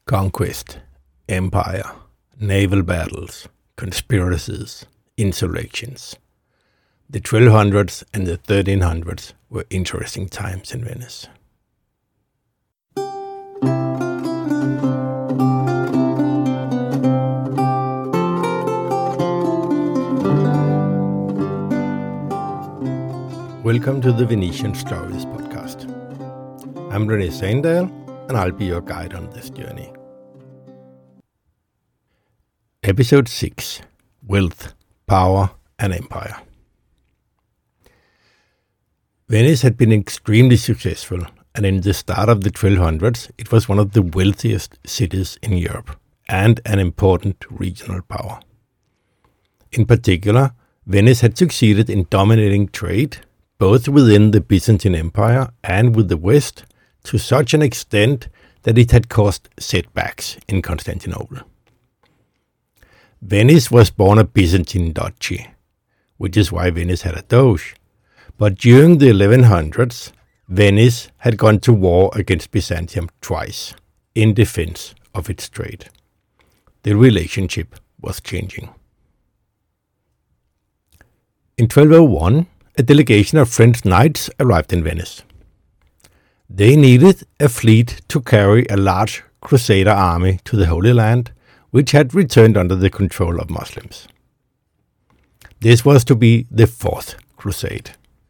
Conquest, empire, naval battles, conspiracies, insurrections. The 1200s and the 1300s were interesting times in Venice. Welcome to the Venetian Stories podcast. I'm René Sandal, and I'll be your guide on this journey. Episode 6: Wealth, Power and Empire. Venice had been extremely successful, and in the start of the 1200s, it was one of the wealthiest cities in Europe and an important regional power. In particular, Venice had succeeded in dominating trade, both within the Byzantine Empire and with the West, to such an extent that it had caused setbacks in Constantinople. Venice was born a Byzantine duchy, which is why Venice had a doge. But during the 1100s, Venice had gone to war against Byzantium twice, in defense of its trade. The relationship was changing. In 1201, a delegation of French knights arrived in Venice. They needed a fleet to carry a large crusader army to the Holy Land, which had returned under the control of Muslims. This was to be the Fourth Crusade.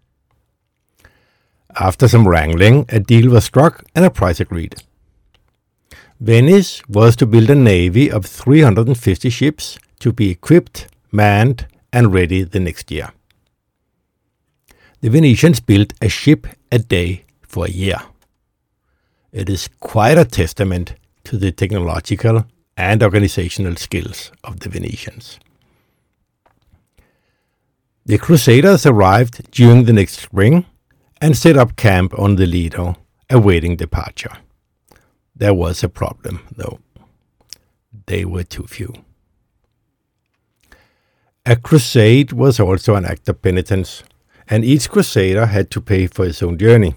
After some wrangling, a deal was struck and a price agreed. Venice was to build a navy of 350 ships to be equipped, manned, and ready the next year. The Venetians built a ship a day for a year. It is quite a testament to the technological and organizational skills of the Venetians. The Crusaders arrived during the next spring and set up camp on the Lido, awaiting departure. There was a problem, though. They were too few. A crusade was also an act of penitence, and each crusader had to pay for his own journey.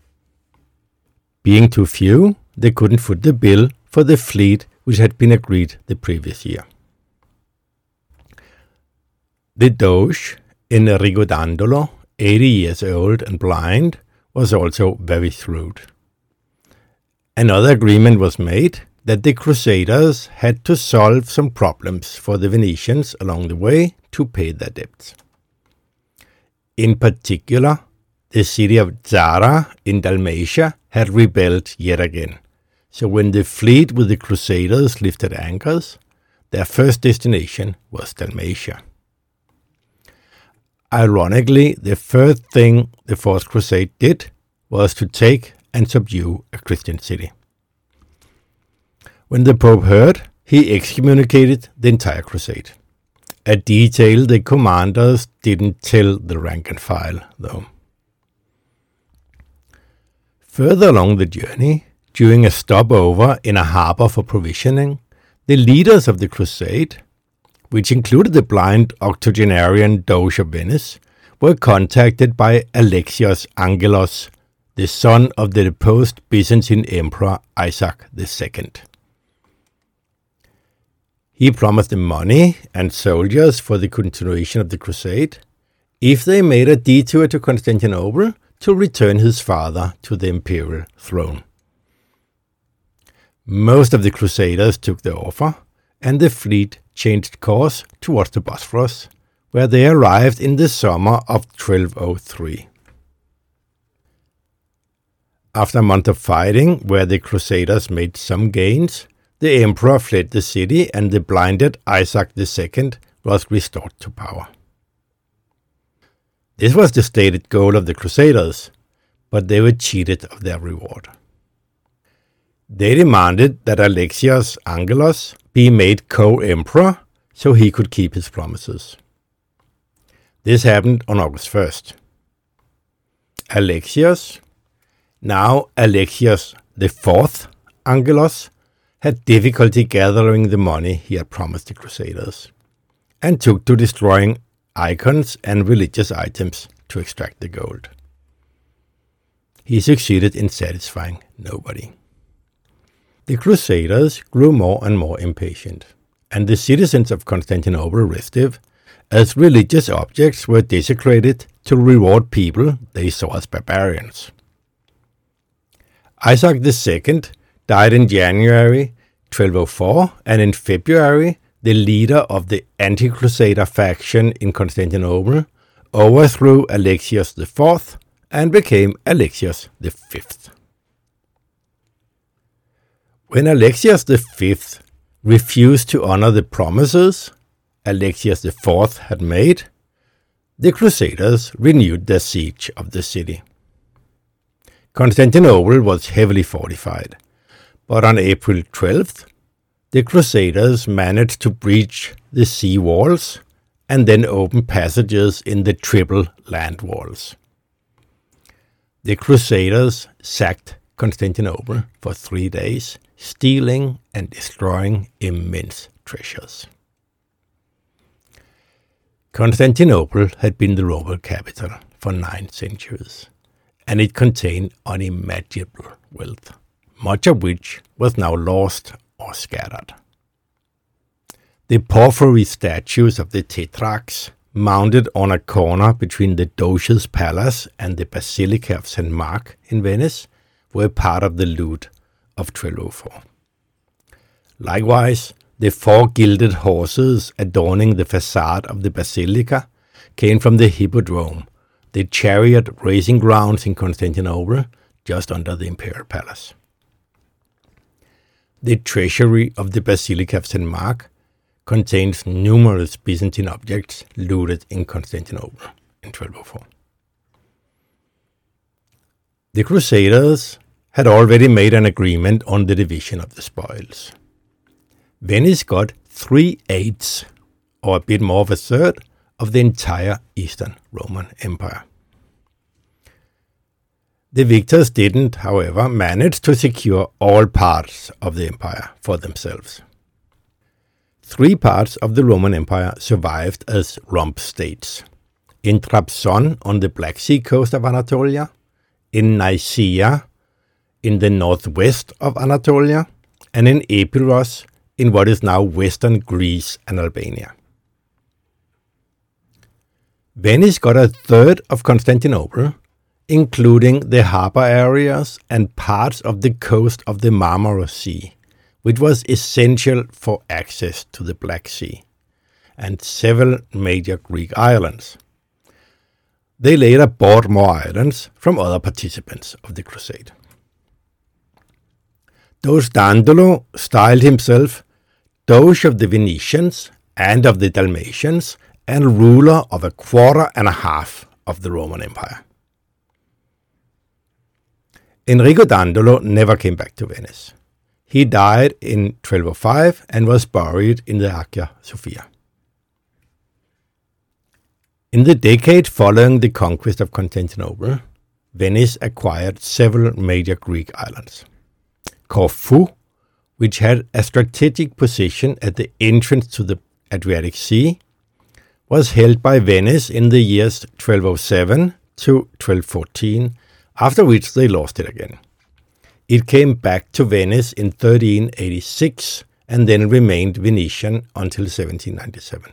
Being too few, they couldn't foot the bill for the fleet which had been agreed the previous year. The Doge, Enrico Dandolo, 80 years old and blind, was also very shrewd. Another agreement was made that the Crusaders had to solve some problems for the Venetians along the way to pay their debts. In particular, the city of Zara in Dalmatia had rebelled yet again. So when the fleet with the Crusaders lifted anchors, their first destination was Dalmatia. Ironically, the first thing the Fourth Crusade did was to take and subdue a Christian city. When the Pope heard, he excommunicated the entire crusade. A detail the commanders didn't tell the rank and file, though. Further along the journey, during a stopover in a harbor for provisioning, the leaders of the crusade, which included the blind octogenarian Doge of Venice, were contacted by Alexios Angelos, the son of the deposed Byzantine Emperor Isaac II. He promised them money and soldiers for the continuation of the crusade if they made a detour to Constantinople to return his father to the imperial throne. Most of the Crusaders took the offer, and the fleet changed course towards the Bosphorus, where they arrived in the summer of 1203. After a month of fighting, where the Crusaders made some gains, the emperor fled the city and the blinded Isaac II was restored to power. This was the stated goal of the Crusaders, but they were cheated of their reward. They demanded that Alexios Angelos be made co-emperor so he could keep his promises. This happened on August 1st. Alexios, now Alexios IV Angelos, had difficulty gathering the money he had promised the Crusaders, and took to destroying icons and religious items to extract the gold. He succeeded in satisfying nobody. The Crusaders grew more and more impatient, and the citizens of Constantinople restive as religious objects were desecrated to reward people they saw as barbarians. Isaac II died in January 1204, and in February the leader of the anti-Crusader faction in Constantinople overthrew Alexios IV and became Alexios V. When Alexios V refused to honor the promises Alexios IV had made, the Crusaders renewed their siege of the city. Constantinople was heavily fortified, but on April 12th, the Crusaders managed to breach the sea walls and then open passages in the triple land walls. The Crusaders sacked Constantinople for 3 days, stealing and destroying immense treasures. Constantinople had been the Roman capital for 9 centuries, and it contained unimaginable wealth, much of which was now lost or scattered. The porphyry statues of the Tetrarchs, mounted on a corner between the Doge's Palace and the Basilica of St. Mark in Venice, were part of the loot of 1204. Likewise, the 4 gilded horses adorning the facade of the Basilica came from the Hippodrome, the chariot racing grounds in Constantinople, just under the Imperial Palace. The treasury of the Basilica of St. Mark contains numerous Byzantine objects looted in Constantinople in 1204. The Crusaders had already made an agreement on the division of the spoils. Venice got 3/8, or a bit more of a third, of the entire Eastern Roman Empire. The victors didn't, however, manage to secure all parts of the empire for themselves. 3 parts of the Roman Empire survived as rump states: in Trabzon on the Black Sea coast of Anatolia, in Nicaea in the northwest of Anatolia, and in Epirus in what is now western Greece and Albania. Venice got a third of Constantinople, including the harbor areas and parts of the coast of the Marmara Sea, which was essential for access to the Black Sea, and several major Greek islands. They later bought more islands from other participants of the crusade. Doge Dandolo styled himself Doge of the Venetians and of the Dalmatians, and ruler of 1/4 of the Roman Empire. Enrico Dandolo never came back to Venice. He died in 1205 and was buried in the Hagia Sophia. In the decade following the conquest of Constantinople, Venice acquired several major Greek islands. Corfu, which had a strategic position at the entrance to the Adriatic Sea, was held by Venice in the years 1207 to 1214, after which they lost it again. It came back to Venice in 1386 and then remained Venetian until 1797.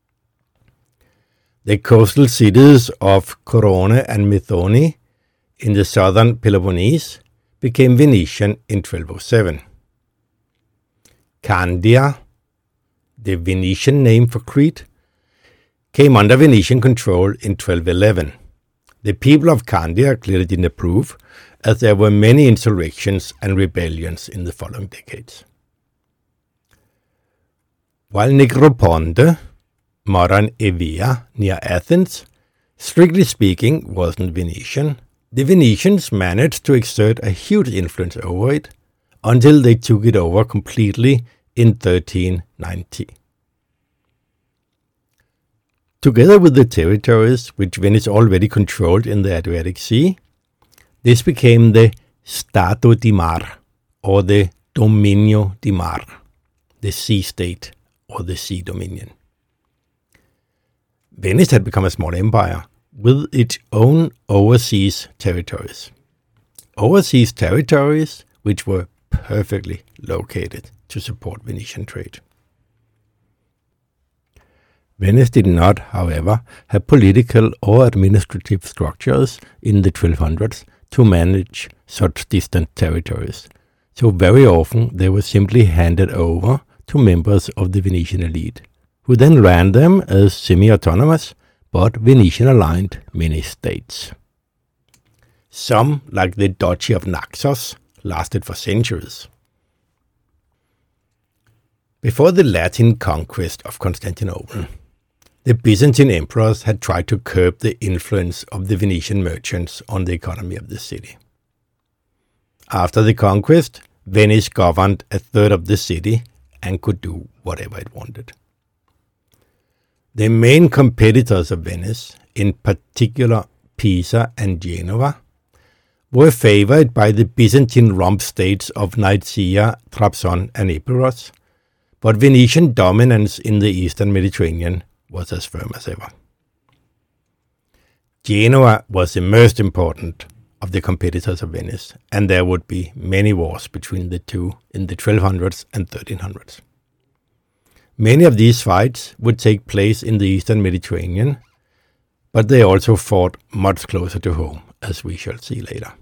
The coastal cities of Corone and Methone in the southern Peloponnese became Venetian in 1207. Candia, the Venetian name for Crete, came under Venetian control in 1211. The people of Candia clearly didn't approve, as there were many insurrections and rebellions in the following decades. While Negroponte, modern Evia near Athens, strictly speaking wasn't Venetian, the Venetians managed to exert a huge influence over it until they took it over completely in 1390. Together with the territories which Venice already controlled in the Adriatic Sea, this became the Stato di Mar, or the Dominio di Mar, the sea state, or the sea dominion. Venice had become a small empire with its own overseas territories. Overseas territories which were perfectly located to support Venetian trade. Venice did not, however, have political or administrative structures in the 1200s to manage such distant territories, so very often they were simply handed over to members of the Venetian elite, who then ran them as semi-autonomous but Venetian-aligned mini-states. Some, like the Duchy of Naxos, lasted for centuries. Before the Latin conquest of Constantinople, the Byzantine emperors had tried to curb the influence of the Venetian merchants on the economy of the city. After the conquest, Venice governed a third of the city and could do whatever it wanted. The main competitors of Venice, in particular Pisa and Genoa, were favored by the Byzantine rump states of Nicaea, Trabzon and Epirus, but Venetian dominance in the eastern Mediterranean was as firm as ever. Genoa was the most important of the competitors of Venice, and there would be many wars between the two in the 1200s and 1300s. Many of these fights would take place in the eastern Mediterranean, but they also fought much closer to home, as we shall see later.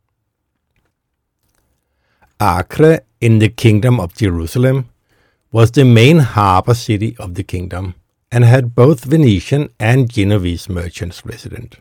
Acre, in the Kingdom of Jerusalem, was the main harbour city of the kingdom and had both Venetian and Genovese merchants resident.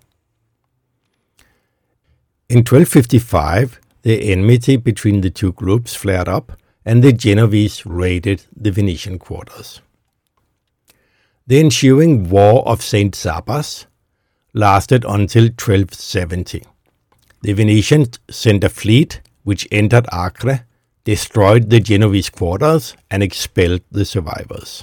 In 1255, the enmity between the two groups flared up, and the Genovese raided the Venetian quarters. The ensuing War of St. Sabas lasted until 1270. The Venetians sent a fleet which entered Acre, destroyed the Genovese quarters, and expelled the survivors.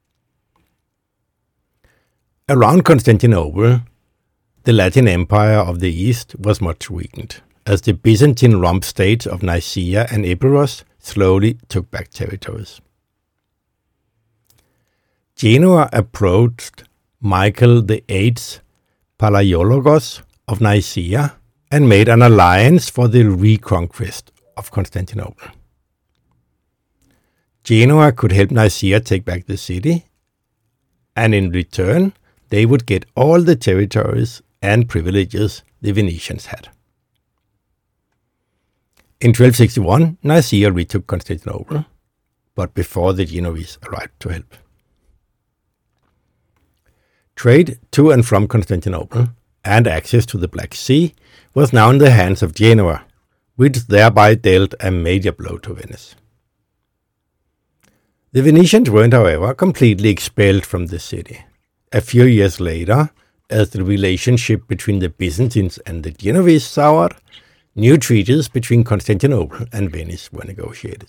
Around Constantinople, the Latin Empire of the East was much weakened, as the Byzantine rump states of Nicaea and Epirus slowly took back territories. Genoa approached Michael VIII's Palaiologos of Nicaea and made an alliance for the reconquest of Constantinople. Genoa could help Nicaea take back the city, and in return they would get all the territories and privileges the Venetians had. In 1261, Nicaea retook Constantinople, but before the Genovese arrived to help. Trade to and from Constantinople and access to the Black Sea was now in the hands of Genoa, which thereby dealt a major blow to Venice. The Venetians weren't, however, completely expelled from the city. A few years later, as the relationship between the Byzantines and the Genovese soured, new treaties between Constantinople and Venice were negotiated.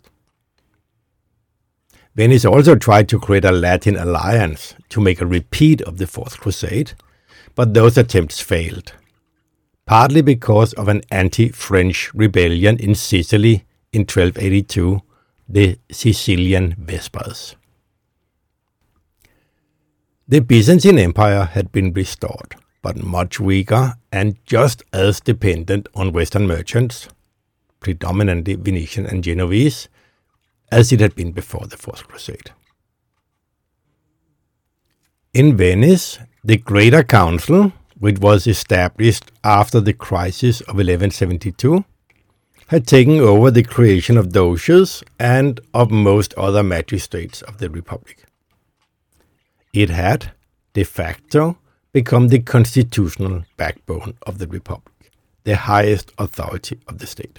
Venice also tried to create a Latin alliance to make a repeat of the Fourth Crusade, but those attempts failed, partly because of an anti-French rebellion in Sicily in 1282, the Sicilian Vespers. The Byzantine Empire had been restored, but much weaker and just as dependent on Western merchants, predominantly Venetian and Genovese, as it had been before the Fourth Crusade. In Venice, the Greater Council, which was established after the crisis of 1172, had taken over the creation of doges and of most other magistrates of the Republic. It had, de facto, become the constitutional backbone of the Republic, the highest authority of the state.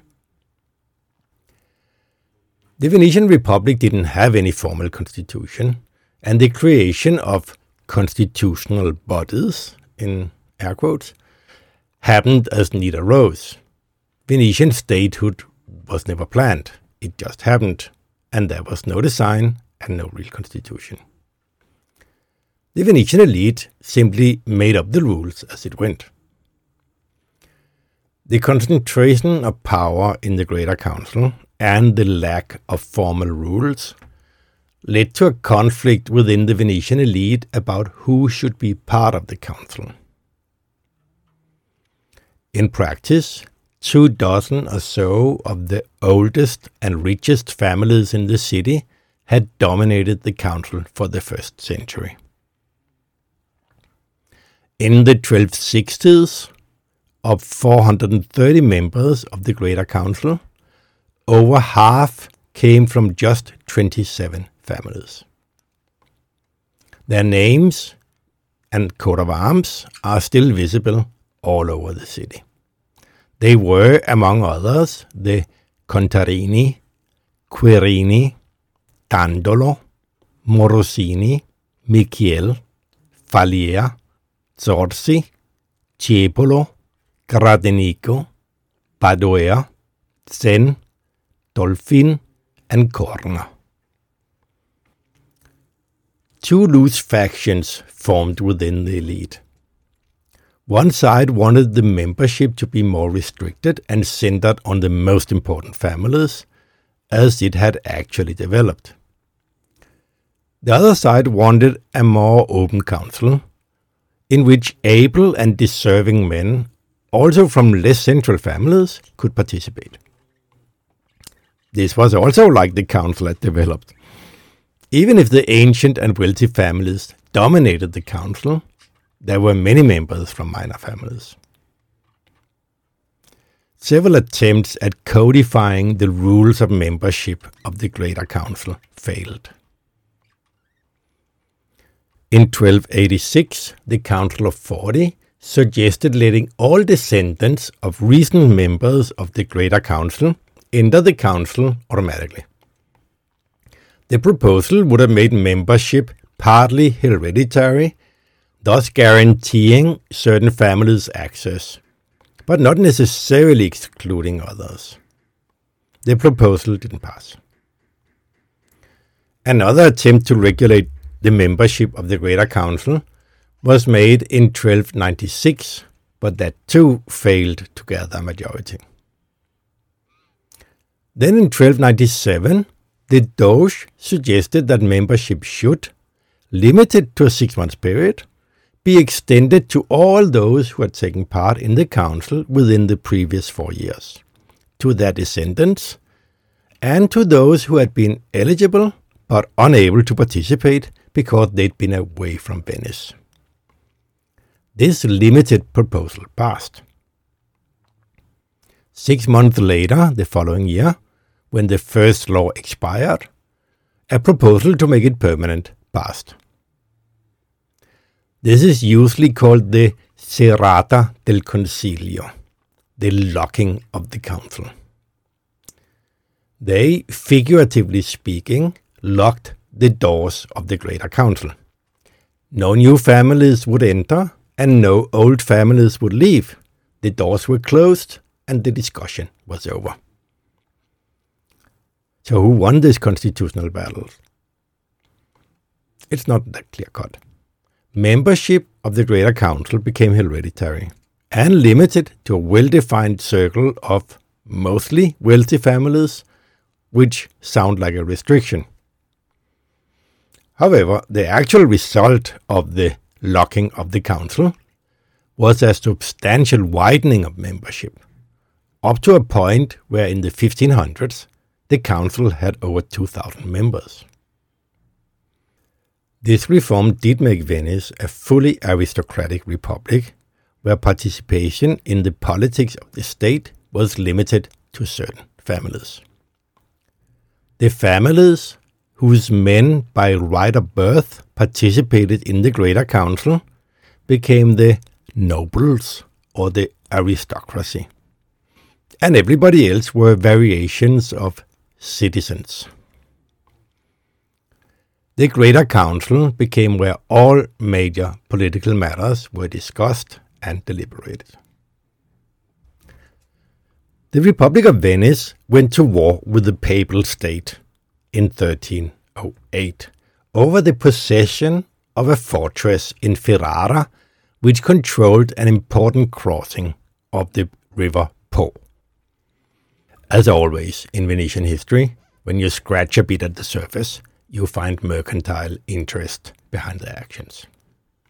The Venetian Republic didn't have any formal constitution, and the creation of constitutional bodies, in air quotes, happened as need arose. Venetian statehood was never planned, it just happened, and there was no design and no real constitution. The Venetian elite simply made up the rules as it went. The concentration of power in the Greater Council and the lack of formal rules led to a conflict within the Venetian elite about who should be part of the council. In practice, 24 or so of the oldest and richest families in the city had dominated the council for the first century. In the 1260s, of 430 members of the Greater Council, over half came from just 27 families. Their names and coat of arms are still visible all over the city. They were, among others, the Contarini, Quirini, Dandolo, Morosini, Michiel, Falier, Zorzi, Tiepolo, Gradenico, Padoer, Sen, Dolfin, and Corna. Two loose factions formed within the elite. One side wanted the membership to be more restricted and centered on the most important families, as it had actually developed. The other side wanted a more open council, in which able and deserving men, also from less central families, could participate. This was also like the council had developed. Even if the ancient and wealthy families dominated the council, there were many members from minor families. Several attempts at codifying the rules of membership of the Greater Council failed. In 1286, the Council of 40 suggested letting all descendants of recent members of the Greater Council enter the council automatically. The proposal would have made membership partly hereditary, thus guaranteeing certain families access, but not necessarily excluding others. The proposal didn't pass. Another attempt to regulate the membership of the Greater Council was made in 1296, but that too failed to gather a majority. Then in 1297, the Doge suggested that membership should, limited to a 6-month period, be extended to all those who had taken part in the council within the previous 4 years, to their descendants, and to those who had been eligible but unable to participate because they'd been away from Venice. This limited proposal passed. 6 months later, the following year, when the first law expired, a proposal to make it permanent passed. This is usually called the serrata del concilio, the locking of the council. They, figuratively speaking, locked the doors of the Greater Council. No new families would enter, and no old families would leave. The doors were closed, and the discussion was over. So who won this constitutional battle? It's not that clear-cut. Membership of the Greater Council became hereditary and limited to a well-defined circle of mostly wealthy families, which sound like a restriction. However, the actual result of the locking of the council was a substantial widening of membership, up to a point where in the 1500s the council had over 2,000 members. This reform did make Venice a fully aristocratic republic, where participation in the politics of the state was limited to certain families. The families whose men by right of birth participated in the Greater Council became the nobles or the aristocracy, and everybody else were variations of citizens. The Greater Council became where all major political matters were discussed and deliberated. The Republic of Venice went to war with the Papal State in 1308 over the possession of a fortress in Ferrara, which controlled an important crossing of the river Po. As always in Venetian history, when you scratch a bit at the surface, you find mercantile interest behind the actions.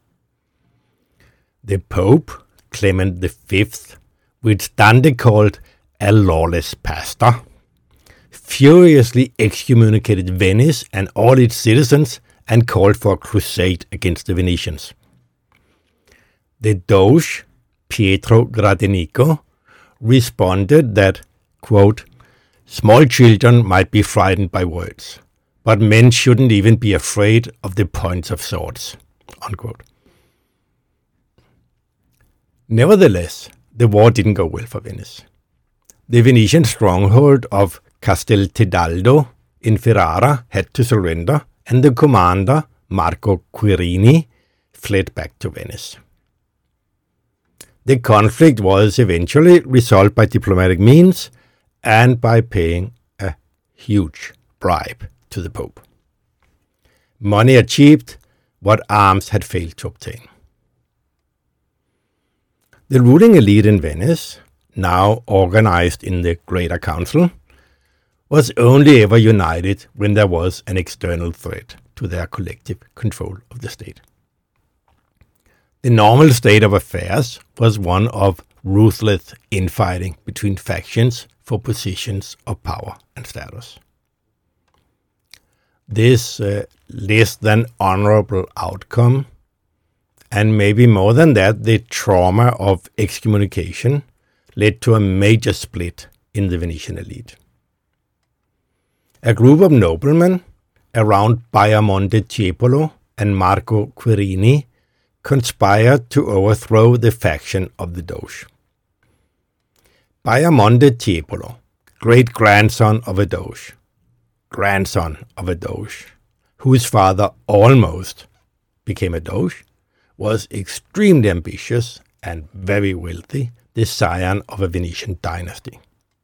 The Pope, Clement V, which Dante called a lawless pastor, furiously excommunicated Venice and all its citizens and called for a crusade against the Venetians. The Doge, Pietro Gradenigo, responded that, quote, small children might be frightened by words, but men shouldn't even be afraid of the points of swords, unquote. Nevertheless, the war didn't go well for Venice. The Venetian stronghold of Casteltidaldo in Ferrara had to surrender, and the commander, Marco Quirini, fled back to Venice. The conflict was eventually resolved by diplomatic means and by paying a huge bribe to the Pope. Money achieved what arms had failed to obtain. The ruling elite in Venice, now organized in the Greater Council, was only ever united when there was an external threat to their collective control of the state. The normal state of affairs was one of ruthless infighting between factions for positions of power and status. This less than honorable outcome, and maybe more than that, the trauma of excommunication, led to a major split in the Venetian elite. A group of noblemen around Baiamonte Tiepolo and Marco Quirini conspired to overthrow the faction of the Doge. Baiamonte Tiepolo, great-grandson of a Doge, whose father almost became a Doge, was extremely ambitious and very wealthy, the scion of a Venetian dynasty.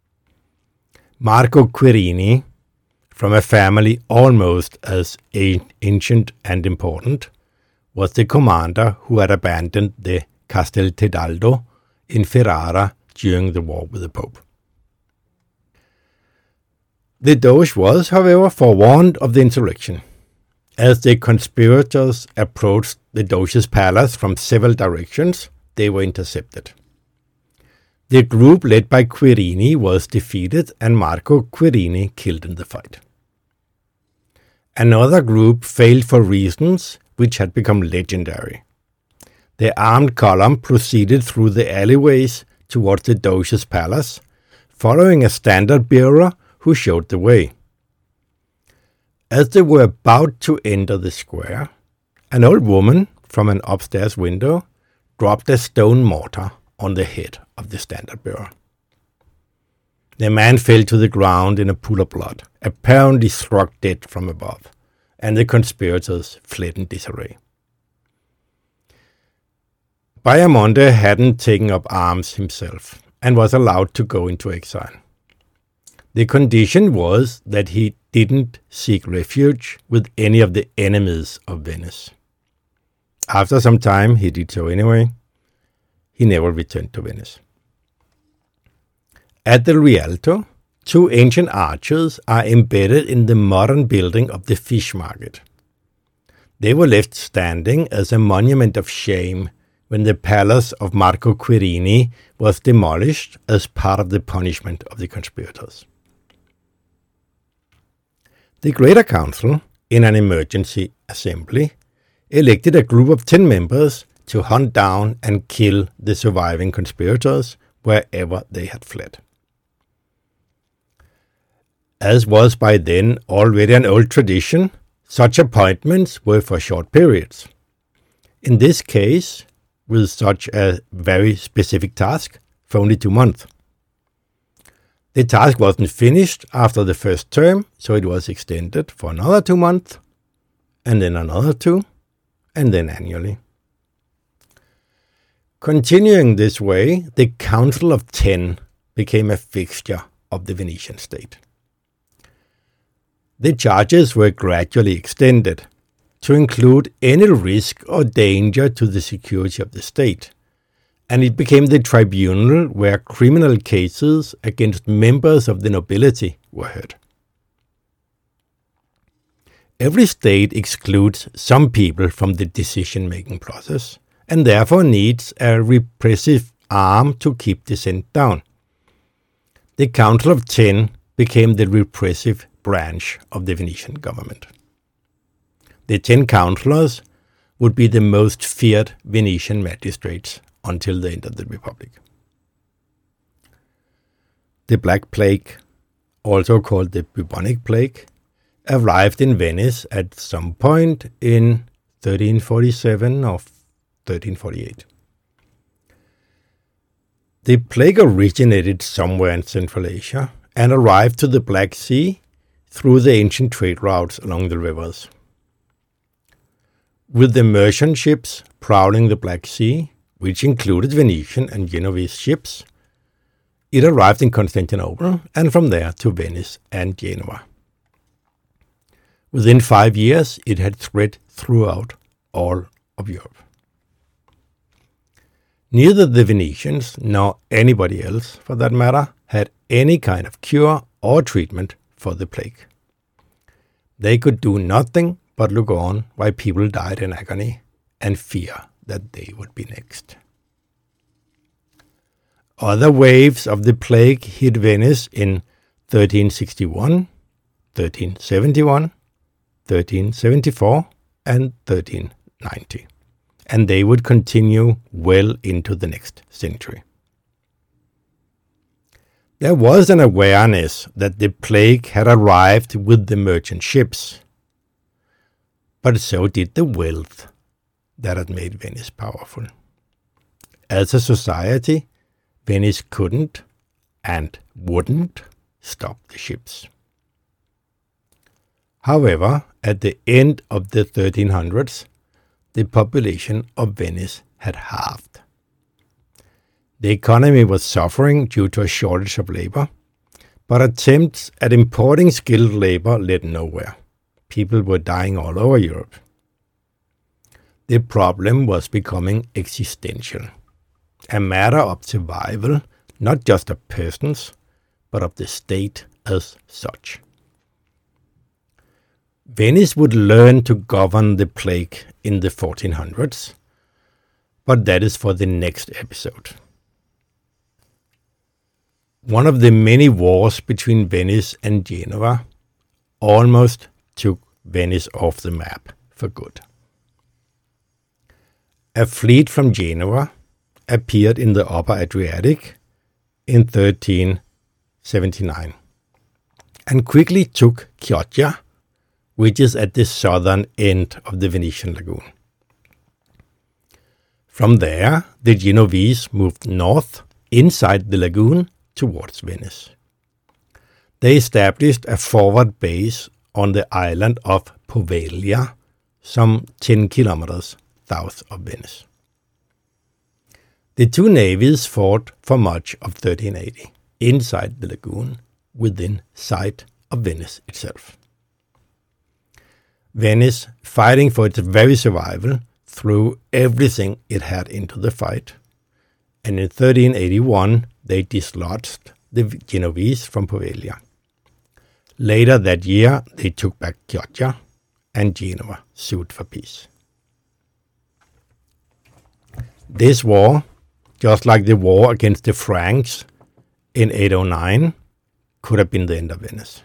Marco Quirini, from a family almost as ancient and important, was the commander who had abandoned the Casteltidaldo in Ferrara during the war with the Pope. The Doge was, however, forewarned of the insurrection. As the conspirators approached the Doge's palace from several directions, they were intercepted. The group led by Quirini was defeated and Marco Quirini killed in the fight. Another group failed for reasons which had become legendary. The armed column proceeded through the alleyways towards the Doge's palace, following a standard bearer who showed the way. As they were about to enter the square, an old woman from an upstairs window dropped a stone mortar on the head of the standard bearer. The man fell to the ground in a pool of blood, apparently struck dead from above, and the conspirators fled in disarray. Baiamonte hadn't taken up arms himself and was allowed to go into exile. The condition was that he didn't seek refuge with any of the enemies of Venice. After some time, he did so anyway. He never returned to Venice. At the Rialto, two ancient arches are embedded in the modern building of the fish market. They were left standing as a monument of shame when the palace of Marco Quirini was demolished as part of the punishment of the conspirators. The Greater Council, in an emergency assembly, elected a group of 10 members to hunt down and kill the surviving conspirators wherever they had fled. As was by then already an old tradition, such appointments were for short periods. In this case, with such a very specific task, for only 2 months. The task wasn't finished after the first term, so it was extended for another 2 months, and then another 2, and then annually. Continuing this way, the Council of 10 became a fixture of the Venetian state. The charges were gradually extended to include any risk or danger to the security of the state, and it became the tribunal where criminal cases against members of the nobility were heard. Every state excludes some people from the decision-making process, and therefore needs a repressive arm to keep dissent down. the Council of Ten became the repressive branch of the Venetian government. The 10 councillors would be the most feared Venetian magistrates until the end of the Republic. The Black Plague, also called the bubonic plague, arrived in Venice at some point in 1347 or 1348. The plague originated somewhere in Central Asia and arrived to the Black Sea through the ancient trade routes along the rivers. With the merchant ships prowling the Black Sea, which included Venetian and Genoese ships, it arrived in Constantinople and from there to Venice and Genoa. Within 5 years, it had spread throughout all of Europe. Neither the Venetians, nor anybody else for that matter, had any kind of cure or treatment for the plague. They could do nothing but look on while people died in agony and fear that they would be next. Other waves of the plague hit Venice in 1361, 1371, 1374, and 1390, and they would continue well into the next century. There was an awareness that the plague had arrived with the merchant ships, but so did the wealth that had made Venice powerful. As a society, Venice couldn't and wouldn't stop the ships. However, at the end of the 1300s, the population of Venice had halved. The economy was suffering due to a shortage of labor, but attempts at importing skilled labor led nowhere. People were dying all over Europe. The problem was becoming existential, a matter of survival, not just of persons, but of the state as such. Venice would learn to govern the plague in the 1400s, but that is for the next episode. One of the many wars between Venice and Genoa almost took Venice off the map for good. A fleet from Genoa appeared in the upper Adriatic in 1379 and quickly took Chioggia, which is at the southern end of the Venetian lagoon. From there, the Genovese moved north inside the lagoon towards Venice. They established a forward base on the island of Poveglia, some 10 kilometers south of Venice. The two navies fought for much of 1380, inside the lagoon, within sight of Venice itself. Venice, fighting for its very survival, threw everything it had into the fight, and in 1381 they dislodged the Genovese from Poveglia. Later that year they took back Chioggia, and Genoa sued for peace. This war, just like the war against the Franks in 809, could have been the end of Venice.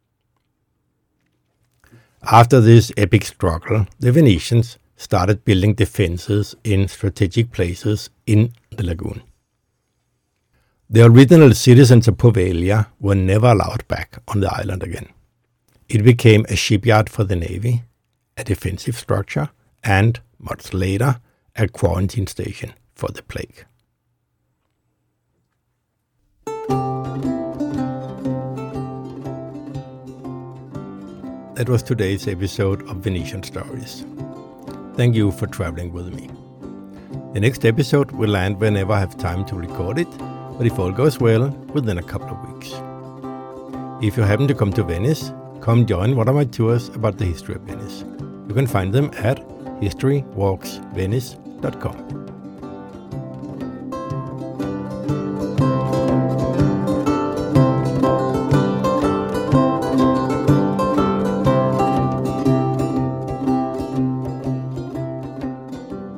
After this epic struggle, the Venetians started building defenses in strategic places in the lagoon. The original citizens of Poveglia were never allowed back on the island again. It became a shipyard for the navy, a defensive structure, and, much later, a quarantine station for the plague. That was today's episode of Venetian Stories. Thank you for traveling with me. The next episode will land whenever I have time to record it, but if all goes well, within a couple of weeks. If you happen to come to Venice, come join one of my tours about the history of Venice. You can find them at historywalksvenice.com.